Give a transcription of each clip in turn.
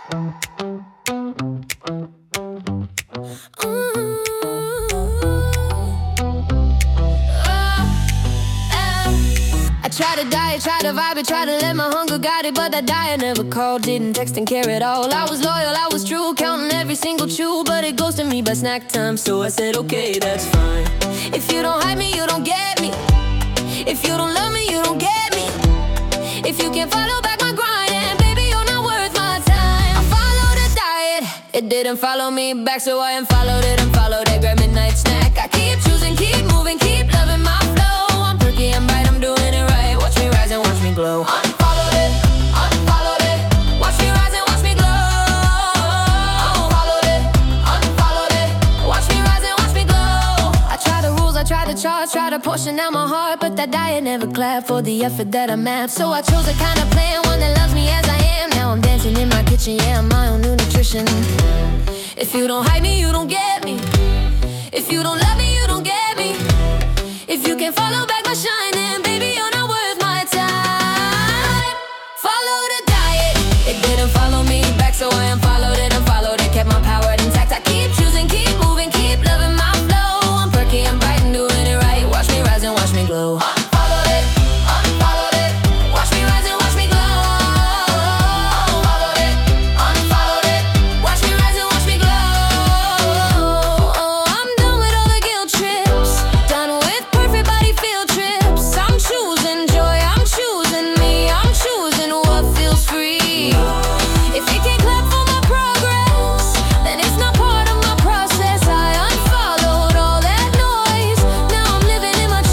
I tried to diet, tried to vibe it, tried to let my hunger guide it, but that diet never called, didn't text and care at all. I was loyal, I was true, counting every single chew, but it goes to me by snack time, so I said okay, that's fine. If you don't hype me, you don't get me. If you don't love me, you don't get me. If you can't follow back my grind, and baby, you're not worth my time. I followed a diet, it didn't follow me back, so I unfollowed it and followed that great midnight snack. I keep choosing, keep moving, keep loving my flow. I'm perky, I'm right, I'm doing it right. Watch me rise and watch me glow. Unfollowed it, unfollowed it. Watch me rise and watch me glow. Unfollowed it, unfollowed it. Watch me rise and watch me glow. I tried the rules, I tried the charts, tried to portion out my heart, but that diet never clapped for the effort that I mapped. So I chose a kind of plan, one that loves me as I am. Now I'm dancing in my kitchen, yeah, I'm my own new nutrition. If you don't hype me, you don't get me. If you don't love me, you don't get me. If you can't follow back my shine, then baby, you're not worth my time. Follow the diet, it didn't follow me back, so I unfollowed it and followed it, kept my power intact. I keep choosing, keep moving, keep loving my flow. I'm perky, I'm bright and doing it right. Watch me rise and watch me glow. Unfollowed it, unfollowed it. Watch me rise and watch me glow. Unfollowed it, unfollowed it. Watch me rise and watch me glow. Oh, I'm done with all the guilt trips, done with perfect body field trips. I'm choosing joy, I'm choosing me, I'm choosing what feels free. If you can't clap for my progress, then it's not part of my process. I unfollowed all that noise, now I'm living in my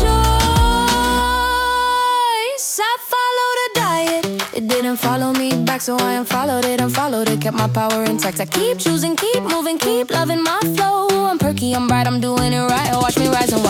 choice. I followed a diet, it didn't follow me back, so I unfollowed it and followed it, kept my power intact. I keep choosing, keep moving, keep loving my flow. I'm perky, I'm bright, I'm doing it right. Watch me rise and